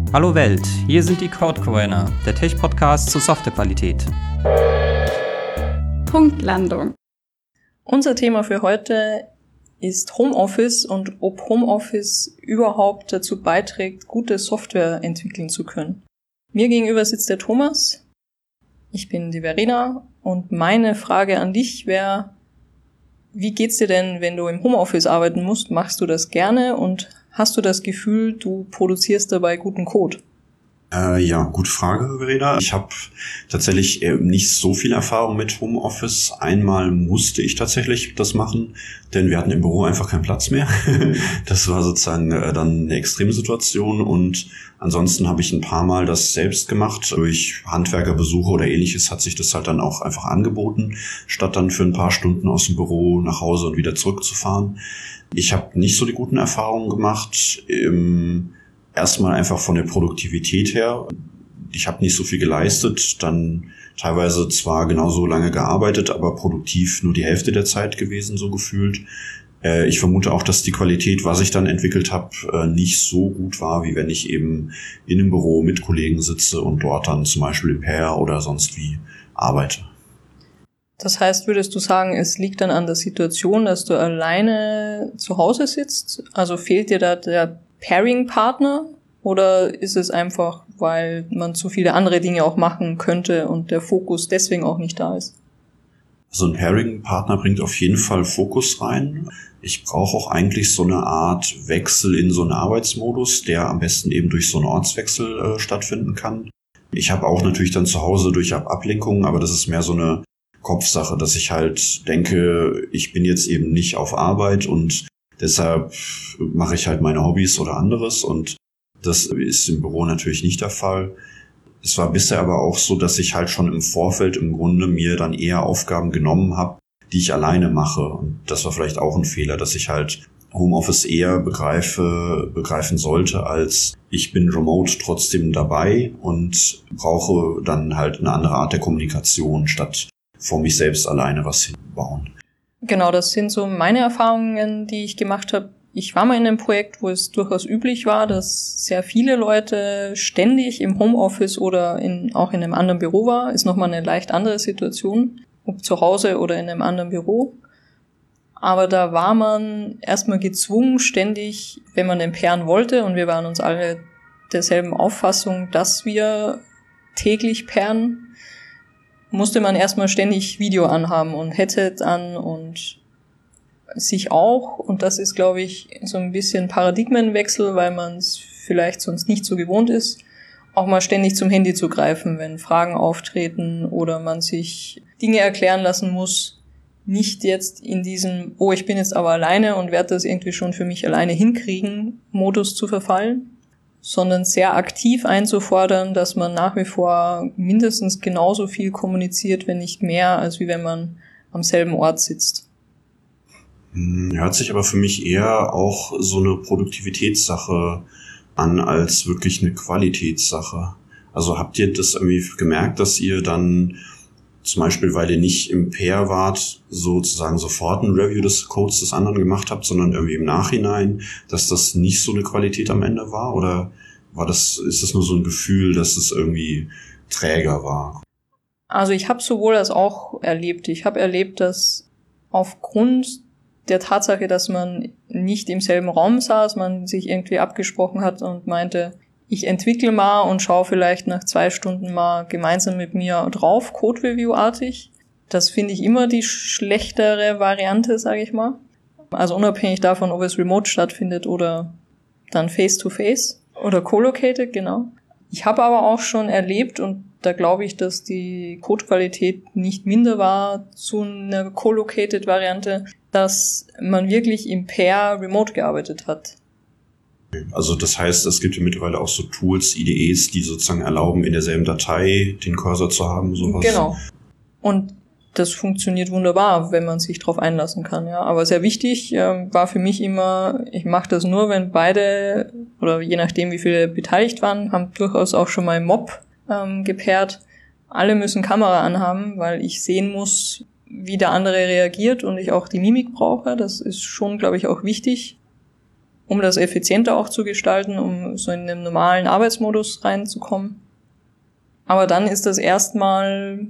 Hallo Welt, hier sind die Codecoiner, der Tech-Podcast zur Softwarequalität. Punktlandung. Unser Thema für heute ist Homeoffice und ob Homeoffice überhaupt dazu beiträgt, gute Software entwickeln zu können. Mir gegenüber sitzt der Thomas, ich bin die Verena und meine Frage an dich wäre, wie geht's dir denn, wenn du im Homeoffice arbeiten musst? Machst du das gerne und hast du das Gefühl, du produzierst dabei guten Code? Ja, gute Frage, Verena. Ich habe tatsächlich nicht so viel Erfahrung mit Homeoffice. Einmal musste ich tatsächlich das machen, denn wir hatten im Büro einfach keinen Platz mehr. Das war sozusagen dann eine extreme Situation und ansonsten habe ich ein paar Mal das selbst gemacht. Durch Handwerkerbesuche oder ähnliches hat sich das halt dann auch einfach angeboten, statt dann für ein paar Stunden aus dem Büro nach Hause und wieder zurückzufahren. Ich habe nicht so die guten Erfahrungen gemacht. Erstmal einfach von der Produktivität her. Ich habe nicht so viel geleistet, dann teilweise zwar genauso lange gearbeitet, aber produktiv nur die Hälfte der Zeit gewesen, so gefühlt. Ich vermute auch, dass die Qualität, was ich dann entwickelt habe, nicht so gut war, wie wenn ich eben in einem Büro mit Kollegen sitze und dort dann zum Beispiel im Pair oder sonst wie arbeite. Das heißt, würdest du sagen, es liegt dann an der Situation, dass du alleine zu Hause sitzt? Also fehlt dir da der Pairing-Partner? Oder ist es einfach, weil man zu viele andere Dinge auch machen könnte und der Fokus deswegen auch nicht da ist? Also ein Pairing-Partner bringt auf jeden Fall Fokus rein. Ich brauche auch eigentlich so eine Art Wechsel in so einen Arbeitsmodus, der am besten eben durch so einen Ortswechsel stattfinden kann. Ich habe auch natürlich dann zu Hause durch Ablenkungen, aber das ist mehr so eine Kopfsache, dass ich halt denke, ich bin jetzt eben nicht auf Arbeit und deshalb mache ich halt meine Hobbys oder anderes und das ist im Büro natürlich nicht der Fall. Es war bisher aber auch so, dass ich halt schon im Vorfeld im Grunde mir dann eher Aufgaben genommen habe, die ich alleine mache. Und das war vielleicht auch ein Fehler, dass ich halt Homeoffice eher begreifen sollte, als ich bin remote trotzdem dabei und brauche dann halt eine andere Art der Kommunikation, statt vor mich selbst alleine was hinbauen. Genau, das sind so meine Erfahrungen, die ich gemacht habe. Ich war mal in einem Projekt, wo es durchaus üblich war, dass sehr viele Leute ständig im Homeoffice oder auch in einem anderen Büro war. Ist nochmal eine leicht andere Situation, ob zu Hause oder in einem anderen Büro. Aber da war man erstmal gezwungen, ständig, wenn man den pairen wollte, und wir waren uns alle derselben Auffassung, dass wir täglich pairen, musste man erstmal ständig Video anhaben und Headset an und sich auch. Und das ist, glaube ich, so ein bisschen Paradigmenwechsel, weil man es vielleicht sonst nicht so gewohnt ist, auch mal ständig zum Handy zu greifen, wenn Fragen auftreten oder man sich Dinge erklären lassen muss. Nicht jetzt in diesem, oh, ich bin jetzt aber alleine und werde das irgendwie schon für mich alleine hinkriegen, Modus zu verfallen, sondern sehr aktiv einzufordern, dass man nach wie vor mindestens genauso viel kommuniziert, wenn nicht mehr, als wie wenn man am selben Ort sitzt. Hört sich aber für mich eher auch so eine Produktivitätssache an, als wirklich eine Qualitätssache. Also habt ihr das irgendwie gemerkt, dass ihr dann zum Beispiel, weil ihr nicht im Pair wart, sozusagen sofort ein Review des Codes des anderen gemacht habt, sondern irgendwie im Nachhinein, dass das nicht so eine Qualität am Ende war? Oder ist das nur so ein Gefühl, dass es irgendwie träger war? Also ich habe sowohl als auch erlebt. Ich habe erlebt, dass aufgrund der Tatsache, dass man nicht im selben Raum saß, man sich irgendwie abgesprochen hat und meinte, ich entwickle mal und schaue vielleicht nach 2 Stunden mal gemeinsam mit mir drauf, Code-Review-artig. Das finde ich immer die schlechtere Variante, sage ich mal. Also unabhängig davon, ob es remote stattfindet oder dann face-to-face oder co-located, genau. Ich habe aber auch schon erlebt, und da glaube ich, dass die Codequalität nicht minder war zu einer co-located Variante, dass man wirklich im Pair remote gearbeitet hat. Also das heißt, es gibt ja mittlerweile auch so Tools, IDEs, die sozusagen erlauben, in derselben Datei den Cursor zu haben, sowas. Genau. Und das funktioniert wunderbar, wenn man sich drauf einlassen kann, ja. Aber sehr wichtig war für mich immer, ich mache das nur, wenn beide, oder je nachdem wie viele beteiligt waren, haben durchaus auch schon mal im Mob gepaart. Alle müssen Kamera anhaben, weil ich sehen muss, wie der andere reagiert und ich auch die Mimik brauche. Das ist schon, glaube ich, auch wichtig. um das effizienter auch zu gestalten, um so in den normalen Arbeitsmodus reinzukommen. Aber dann ist das erstmal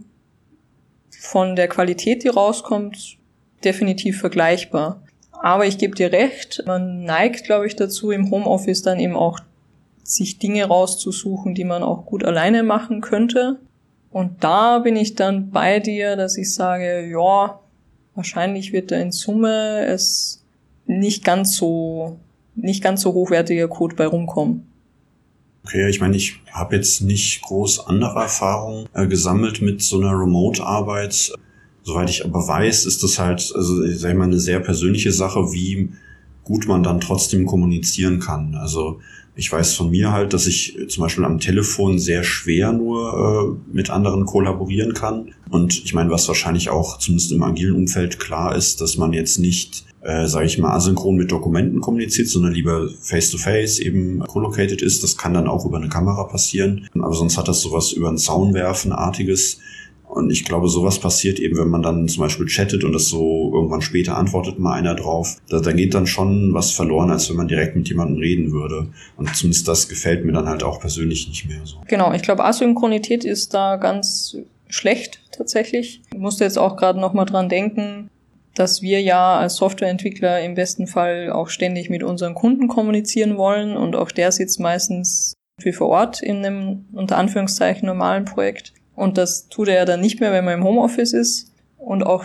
von der Qualität, die rauskommt, definitiv vergleichbar. Aber ich gebe dir recht, man neigt, glaube ich, dazu, im Homeoffice dann eben auch sich Dinge rauszusuchen, die man auch gut alleine machen könnte. Und da bin ich dann bei dir, dass ich sage, ja, wahrscheinlich wird da in Summe es nicht ganz so hochwertiger Code bei rumkommen. Okay, ich meine, ich habe jetzt nicht groß andere Erfahrungen gesammelt mit so einer Remote-Arbeit. Soweit ich aber weiß, ist das halt, also ich sag mal, eine sehr persönliche Sache, wie gut man dann trotzdem kommunizieren kann. Also ich weiß von mir halt, dass ich zum Beispiel am Telefon sehr schwer nur mit anderen kollaborieren kann. Und ich meine, was wahrscheinlich auch zumindest im agilen Umfeld klar ist, dass man jetzt nicht, sage ich mal, asynchron mit Dokumenten kommuniziert, sondern lieber face-to-face eben collocated ist. Das kann dann auch über eine Kamera passieren. Aber sonst hat das sowas über einen Zaun werfen-artiges. Und ich glaube, sowas passiert eben, wenn man dann zum Beispiel chattet und das so irgendwann später antwortet mal einer drauf. Da geht dann schon was verloren, als wenn man direkt mit jemandem reden würde. Und zumindest das gefällt mir dann halt auch persönlich nicht mehr so. Genau, ich glaube, Asynchronität ist da ganz schlecht tatsächlich. Ich musste jetzt auch gerade noch mal dran denken, dass wir ja als Softwareentwickler im besten Fall auch ständig mit unseren Kunden kommunizieren wollen. Und auch der sitzt meistens wie vor Ort in einem, unter Anführungszeichen, normalen Projekt. Und das tut er ja dann nicht mehr, wenn man im Homeoffice ist. Und auch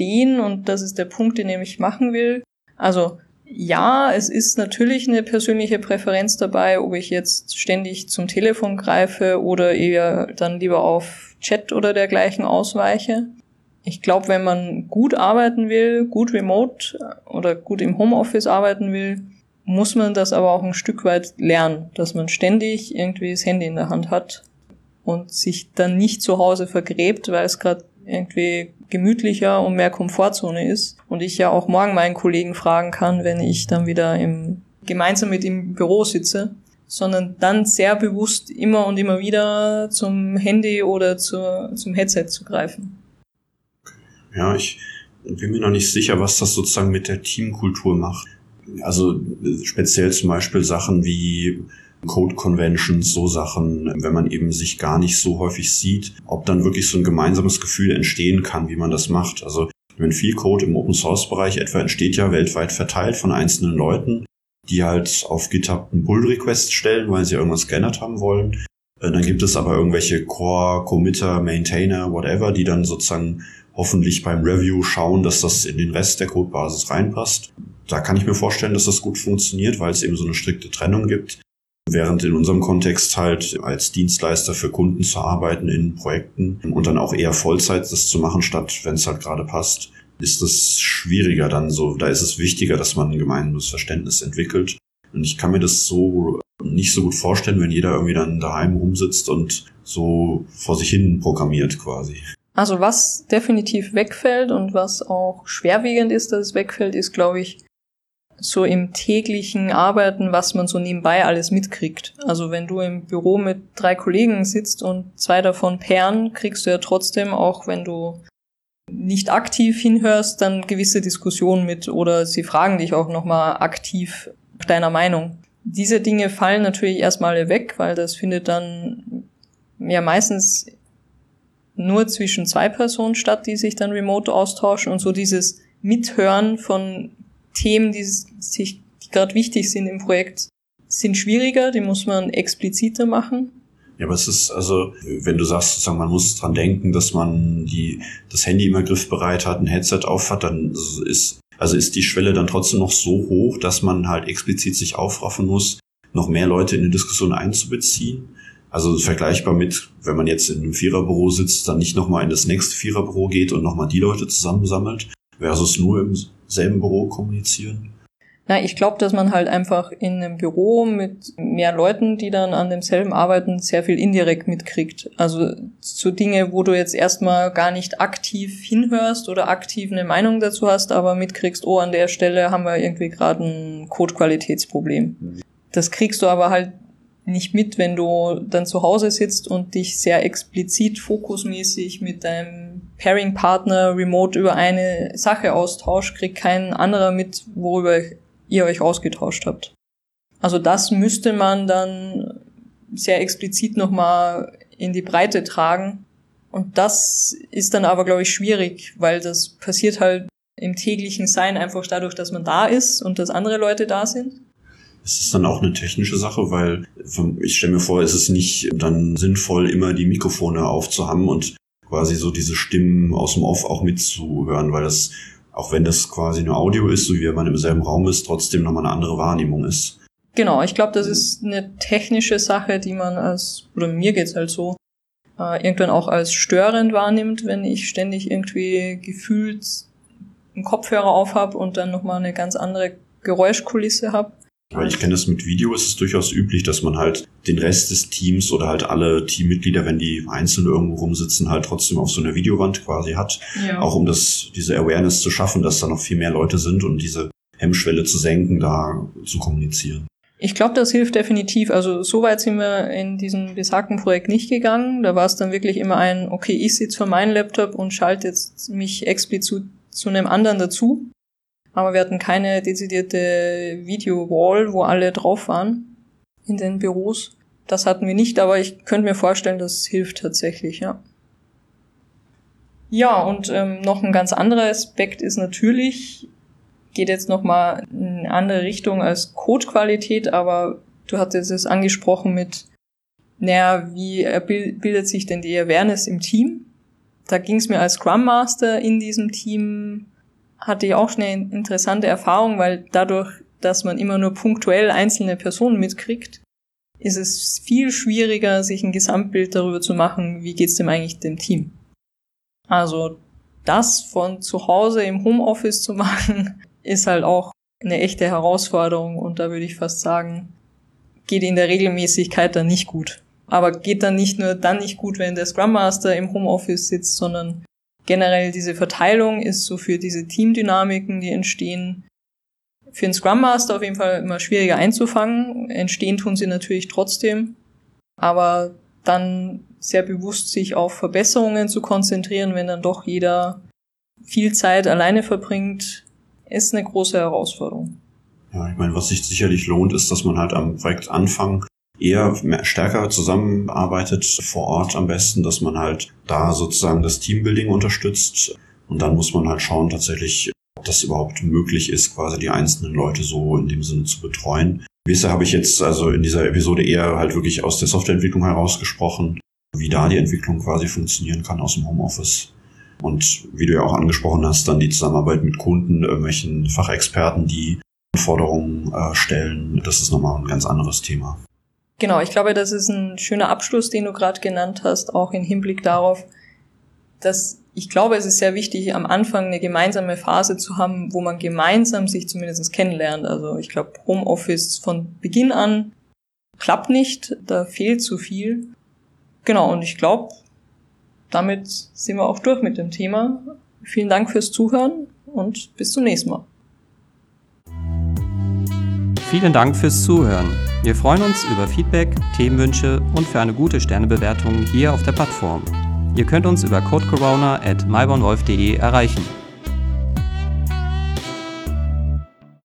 und das ist der Punkt, den ich machen will. Also ja, es ist natürlich eine persönliche Präferenz dabei, ob ich jetzt ständig zum Telefon greife oder eher dann lieber auf Chat oder dergleichen ausweiche. Ich glaube, wenn man gut arbeiten will, gut remote oder gut im Homeoffice arbeiten will, muss man das aber auch ein Stück weit lernen, dass man ständig irgendwie das Handy in der Hand hat und sich dann nicht zu Hause vergräbt, weil es gerade irgendwie gemütlicher und mehr Komfortzone ist. Und ich ja auch morgen meinen Kollegen fragen kann, wenn ich dann wieder gemeinsam mit ihm im Büro sitze, sondern dann sehr bewusst immer und immer wieder zum Handy oder zum Headset zu greifen. Ja, ich bin mir noch nicht sicher, was das sozusagen mit der Teamkultur macht. Also speziell zum Beispiel Sachen wie Code Conventions, so Sachen, wenn man eben sich gar nicht so häufig sieht, ob dann wirklich so ein gemeinsames Gefühl entstehen kann, wie man das macht. Also wenn viel Code im Open-Source-Bereich etwa entsteht ja weltweit verteilt von einzelnen Leuten, die halt auf GitHub einen Pull-Request stellen, weil sie irgendwas geändert haben wollen. Dann gibt es aber irgendwelche Core, Committer, Maintainer, whatever, die dann sozusagen hoffentlich beim Review schauen, dass das in den Rest der Codebasis reinpasst. Da kann ich mir vorstellen, dass das gut funktioniert, weil es eben so eine strikte Trennung gibt. Während in unserem Kontext halt als Dienstleister für Kunden zu arbeiten in Projekten und dann auch eher Vollzeit das zu machen, statt wenn es halt gerade passt, ist es schwieriger dann so. Da ist es wichtiger, dass man ein gemeinsames Verständnis entwickelt. Und ich kann mir das so nicht so gut vorstellen, wenn jeder irgendwie dann daheim rumsitzt und so vor sich hin programmiert quasi. Also was definitiv wegfällt und was auch schwerwiegend ist, dass es wegfällt, ist, glaube ich, so im täglichen Arbeiten, was man so nebenbei alles mitkriegt. Also wenn du im Büro mit 3 Kollegen sitzt und 2 davon pairen, kriegst du ja trotzdem, auch wenn du nicht aktiv hinhörst, dann gewisse Diskussionen mit oder sie fragen dich auch nochmal aktiv nach deiner Meinung. Diese Dinge fallen natürlich erstmal weg, weil das findet dann ja meistens nur zwischen 2 Personen statt, die sich dann remote austauschen, und so dieses Mithören von Themen, die gerade wichtig sind im Projekt, sind schwieriger, die muss man expliziter machen. Ja, aber es ist, also, wenn du sagst, sozusagen, man muss dran denken, dass man das Handy immer griffbereit hat, ein Headset auf hat, dann ist die Schwelle dann trotzdem noch so hoch, dass man halt explizit sich aufraffen muss, noch mehr Leute in die Diskussion einzubeziehen. Also vergleichbar mit, wenn man jetzt in einem Viererbüro sitzt, dann nicht nochmal in das nächste Viererbüro geht und nochmal die Leute zusammensammelt, versus nur im selben Büro kommunizieren? Na, ich glaube, dass man halt einfach in einem Büro mit mehr Leuten, die dann an demselben arbeiten, sehr viel indirekt mitkriegt. Also so Dinge, wo du jetzt erstmal gar nicht aktiv hinhörst oder aktiv eine Meinung dazu hast, aber mitkriegst, oh, an der Stelle haben wir irgendwie gerade ein Code-Qualitätsproblem. Das kriegst du aber halt nicht mit, wenn du dann zu Hause sitzt und dich sehr explizit fokusmäßig mit deinem Pairing-Partner remote über eine Sache austauscht, kriegt kein anderer mit, worüber ihr euch ausgetauscht habt. Also das müsste man dann sehr explizit nochmal in die Breite tragen. Und das ist dann aber, glaube ich, schwierig, weil das passiert halt im täglichen Sein einfach dadurch, dass man da ist und dass andere Leute da sind. Es ist dann auch eine technische Sache, weil ich stelle mir vor, es ist nicht dann sinnvoll, immer die Mikrofone aufzuhaben und quasi so diese Stimmen aus dem Off auch mitzuhören, weil das, auch wenn das quasi nur Audio ist, so wie wenn man im selben Raum ist, trotzdem nochmal eine andere Wahrnehmung ist. Genau, ich glaube, das ist eine technische Sache, die man oder mir geht's halt so, irgendwann auch als störend wahrnimmt, wenn ich ständig irgendwie gefühlt einen Kopfhörer aufhab und dann nochmal eine ganz andere Geräuschkulisse habe. Weil ich kenne das mit Video, ist es durchaus üblich, dass man halt den Rest des Teams oder halt alle Teammitglieder, wenn die einzeln irgendwo rumsitzen, halt trotzdem auf so einer Videowand quasi hat. Ja. Auch um diese Awareness zu schaffen, dass da noch viel mehr Leute sind und diese Hemmschwelle zu senken, da zu kommunizieren. Ich glaube, das hilft definitiv. Also so weit sind wir in diesem besagten Projekt nicht gegangen. Da war es dann wirklich immer okay, ich sitze vor meinem Laptop und schalte jetzt mich explizit zu einem anderen dazu. Aber wir hatten keine dezidierte Video-Wall, wo alle drauf waren in den Büros. Das hatten wir nicht, aber ich könnte mir vorstellen, das hilft tatsächlich, ja. Ja, und noch ein ganz anderer Aspekt ist natürlich, geht jetzt nochmal in eine andere Richtung als Codequalität, aber du hattest es angesprochen mit, wie bildet sich denn die Awareness im Team? Da ging es mir als Scrum Master in diesem Team, hatte ich auch schon eine interessante Erfahrung, weil dadurch, dass man immer nur punktuell einzelne Personen mitkriegt, ist es viel schwieriger, sich ein Gesamtbild darüber zu machen, wie geht's dem eigentlich dem Team. Also das von zu Hause im Homeoffice zu machen, ist halt auch eine echte Herausforderung und da würde ich fast sagen, geht in der Regelmäßigkeit dann nicht gut. Aber geht dann nicht nur dann nicht gut, wenn der Scrum Master im Homeoffice sitzt, sondern generell diese Verteilung ist so für diese Teamdynamiken, die entstehen, für den Scrum Master auf jeden Fall immer schwieriger einzufangen. Entstehen tun sie natürlich trotzdem, aber dann sehr bewusst sich auf Verbesserungen zu konzentrieren, wenn dann doch jeder viel Zeit alleine verbringt, ist eine große Herausforderung. Ja, ich meine, was sich sicherlich lohnt, ist, dass man halt am Projektanfang eher stärker zusammenarbeitet, vor Ort am besten, dass man halt da sozusagen das Teambuilding unterstützt. Und dann muss man halt schauen tatsächlich, ob das überhaupt möglich ist, quasi die einzelnen Leute so in dem Sinne zu betreuen. Bisher habe ich jetzt also in dieser Episode eher halt wirklich aus der Softwareentwicklung herausgesprochen, wie da die Entwicklung quasi funktionieren kann aus dem Homeoffice. Und wie du ja auch angesprochen hast, dann die Zusammenarbeit mit Kunden, irgendwelchen Fachexperten, die Anforderungen stellen, das ist nochmal ein ganz anderes Thema. Genau, ich glaube, das ist ein schöner Abschluss, den du gerade genannt hast, auch im Hinblick darauf, dass ich glaube, es ist sehr wichtig, am Anfang eine gemeinsame Phase zu haben, wo man gemeinsam sich zumindest kennenlernt. Also ich glaube, Homeoffice von Beginn an klappt nicht, da fehlt zu viel. Genau, und ich glaube, damit sind wir auch durch mit dem Thema. Vielen Dank fürs Zuhören und bis zum nächsten Mal. Vielen Dank fürs Zuhören. Wir freuen uns über Feedback, Themenwünsche und für eine gute Sternebewertung hier auf der Plattform. Ihr könnt uns über codecorona@mybornwolf.de erreichen.